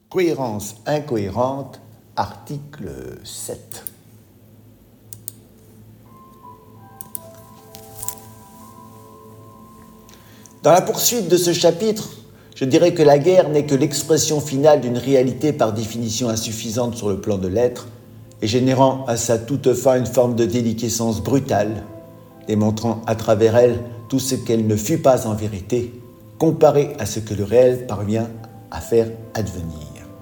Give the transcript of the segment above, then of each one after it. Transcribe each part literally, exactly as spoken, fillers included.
Cohérence incohérente, article sept. Dans la poursuite de ce chapitre, je dirais que la guerre n'est que l'expression finale d'une réalité par définition insuffisante sur le plan de l'être et générant à sa toute fin une forme de déliquescence brutale, démontrant à travers elle tout ce qu'elle ne fut pas en vérité, comparé à ce que le réel parvient à faire advenir.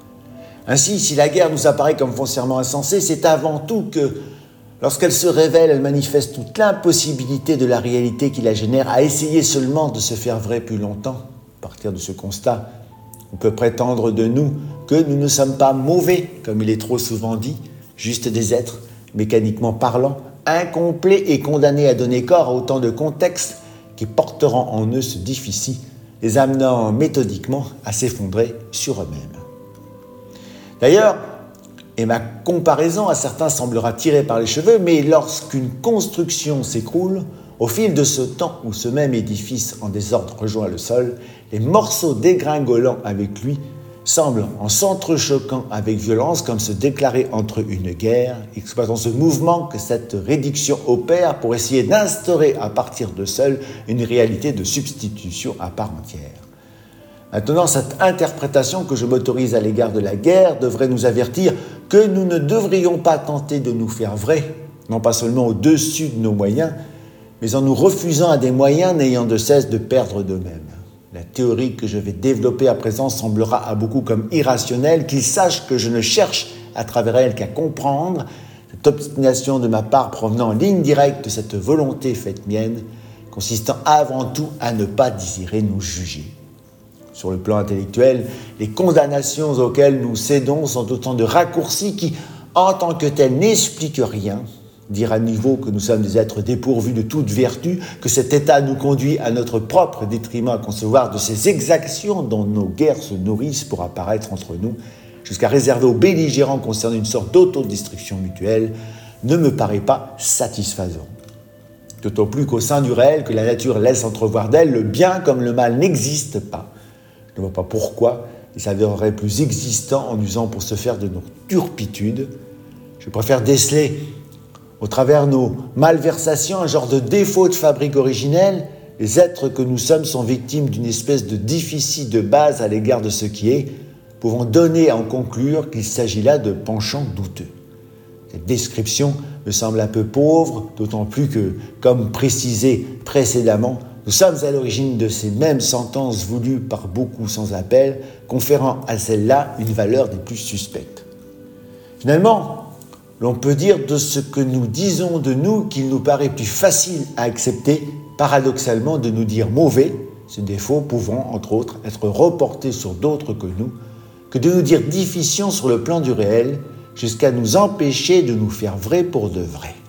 Ainsi, si la guerre nous apparaît comme foncièrement insensée, c'est avant tout que, lorsqu'elle se révèle, elle manifeste toute l'impossibilité de la réalité qui la génère à essayer seulement de se faire vraie plus longtemps. À partir de ce constat, on peut prétendre de nous que nous ne sommes pas mauvais, comme il est trop souvent dit, juste des êtres, mécaniquement parlant, incomplets et condamnés à donner corps à autant de contextes qui porteront en eux ce déficit, les amenant méthodiquement à s'effondrer sur eux-mêmes. D'ailleurs, et ma comparaison à certains semblera tirée par les cheveux, mais lorsqu'une construction s'écroule, au fil de ce temps où ce même édifice en désordre rejoint le sol, les morceaux dégringolant avec lui semblent, en s'entrechoquant avec violence, comme se déclarer entre une guerre, exploitant ce mouvement que cette réduction opère pour essayer d'instaurer à partir de seul une réalité de substitution à part entière. Maintenant, cette interprétation que je m'autorise à l'égard de la guerre devrait nous avertir que nous ne devrions pas tenter de nous faire vrai, non pas seulement au-dessus de nos moyens, mais en nous refusant à des moyens n'ayant de cesse de perdre d'eux-mêmes. La théorie que je vais développer à présent semblera à beaucoup comme irrationnelle, qu'ils sachent que je ne cherche à travers elle qu'à comprendre cette obstination de ma part provenant en ligne directe de cette volonté faite mienne, consistant avant tout à ne pas désirer nous juger. Sur le plan intellectuel, les condamnations auxquelles nous cédons sont autant de raccourcis qui, en tant que tels, n'expliquent rien. Dire à nouveau que nous sommes des êtres dépourvus de toute vertu, que cet état nous conduit à notre propre détriment à concevoir de ces exactions dont nos guerres se nourrissent pour apparaître entre nous, jusqu'à réserver aux belligérants concernant une sorte d'autodestruction mutuelle, ne me paraît pas satisfaisant. D'autant plus qu'au sein du réel que la nature laisse entrevoir d'elle, le bien comme le mal n'existe pas. Je ne vois pas pourquoi il s'avérerait plus existant en usant pour se faire de nos turpitudes. Je préfère déceler au travers nos malversations, un genre de défaut de fabrique originelle. Les êtres que nous sommes sont victimes d'une espèce de déficit de base à l'égard de ce qui est, pouvant donner à en conclure qu'il s'agit là de penchants douteux. Cette description me semble un peu pauvre, d'autant plus que, comme précisé précédemment, nous sommes à l'origine de ces mêmes sentences voulues par beaucoup sans appel, conférant à celle-là une valeur des plus suspectes. Finalement, l'on peut dire de ce que nous disons de nous qu'il nous paraît plus facile à accepter, paradoxalement, de nous dire mauvais, ces défauts pouvant, entre autres, être reportés sur d'autres que nous, que de nous dire déficients sur le plan du réel, jusqu'à nous empêcher de nous faire vrais pour de vrai.